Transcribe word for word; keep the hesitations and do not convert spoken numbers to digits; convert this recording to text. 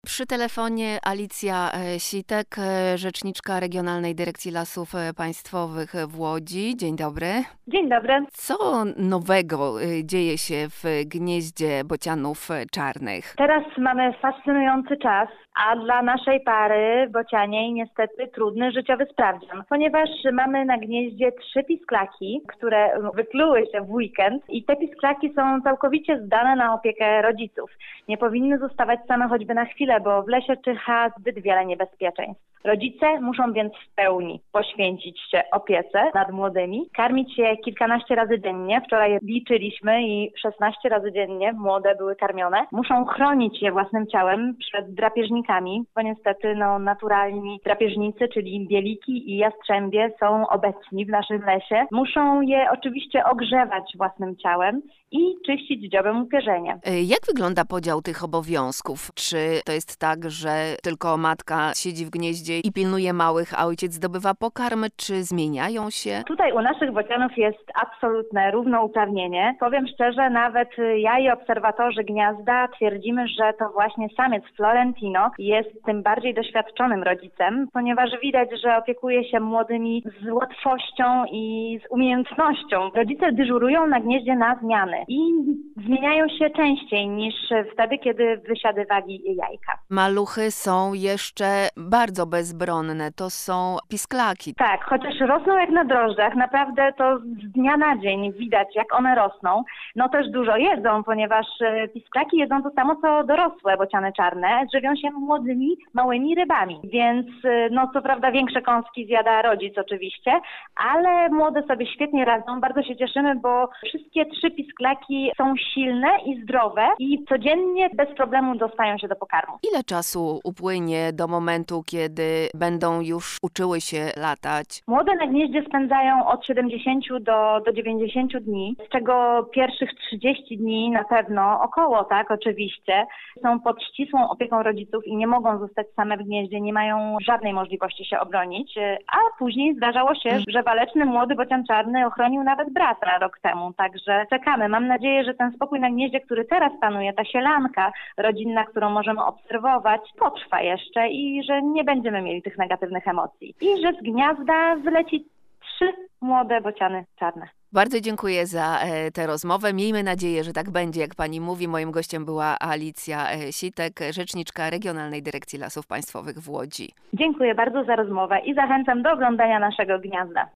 Przy telefonie Alicja e, Sitek, e, rzeczniczka Regionalnej Dyrekcji Lasów e, Państwowych w Łodzi. Dzień dobry. Dzień dobry. Co nowego e, dzieje się w gnieździe bocianów e, czarnych? Teraz mamy fascynujący czas, a dla naszej pary bocianiej niestety trudny życiowy sprawdzian, ponieważ mamy na gnieździe trzy pisklaki, które wykluły się w weekend i te pisklaki są całkowicie zdane na opiekę rodziców. Nie powinny zostawać same choćby na chwilę, bo w lesie czyha zbyt wiele niebezpieczeństw. Rodzice muszą więc w pełni poświęcić się opiece nad młodymi, karmić je kilkanaście razy dziennie. Wczoraj liczyliśmy i szesnaście razy dziennie młode były karmione. Muszą chronić je własnym ciałem przed drapieżnikami, bo niestety no, naturalni drapieżnicy, czyli bieliki i jastrzębie są obecni w naszym lesie. Muszą je oczywiście ogrzewać własnym ciałem i czyścić dziobem upierzenia. E, Jak wygląda podział tych obowiązków? Czy to jest tak, że tylko matka siedzi w gnieździe i pilnuje małych, a ojciec zdobywa pokarmy, czy zmieniają się? Tutaj u naszych bocianów jest absolutne równouprawnienie. Powiem szczerze, nawet ja i obserwatorzy gniazda twierdzimy, że to właśnie samiec Florentino jest tym bardziej doświadczonym rodzicem, ponieważ widać, że opiekuje się młodymi z łatwością i z umiejętnością. Rodzice dyżurują na gnieździe na zmiany i zmieniają się częściej niż wtedy, kiedy wysiadywali jajka. Maluchy są jeszcze bardzo bezbronne. To są pisklaki. Tak, chociaż rosną jak na drożdżach, naprawdę to z dnia na dzień widać, jak one rosną. No też dużo jedzą, ponieważ e, pisklaki jedzą to samo, co dorosłe bociany czarne. Żywią się młodymi, małymi rybami. Więc e, no co prawda większe kąski zjada rodzic oczywiście, ale młode sobie świetnie radzą. Bardzo się cieszymy, bo wszystkie trzy pisklaki są silne i zdrowe i codziennie bez problemu dostają się do pokarmu. Ile czasu upłynie do momentu, kiedy będą już uczyły się latać? Młode na gnieździe spędzają od siedemdziesięciu do, do dziewięćdziesięciu dni, z czego pierwszych trzydzieści dni na pewno, około tak oczywiście, są pod ścisłą opieką rodziców i nie mogą zostać same w gnieździe, nie mają żadnej możliwości się obronić, a później zdarzało się, że waleczny młody bocian czarny ochronił nawet brata rok temu, także czekamy. Mam nadzieję, że ten spokój na gnieździe, który teraz panuje, ta sielanka rodzinna, którą możemy obserwować, potrwa jeszcze i że nie będziemy mieli tych negatywnych emocji. I że z gniazda wyleci trzy młode bociany czarne. Bardzo dziękuję za e, tę rozmowę. Miejmy nadzieję, że tak będzie, jak pani mówi. Moim gościem była Alicja e, Sitek, rzeczniczka Regionalnej Dyrekcji Lasów Państwowych w Łodzi. Dziękuję bardzo za rozmowę i zachęcam do oglądania naszego gniazda.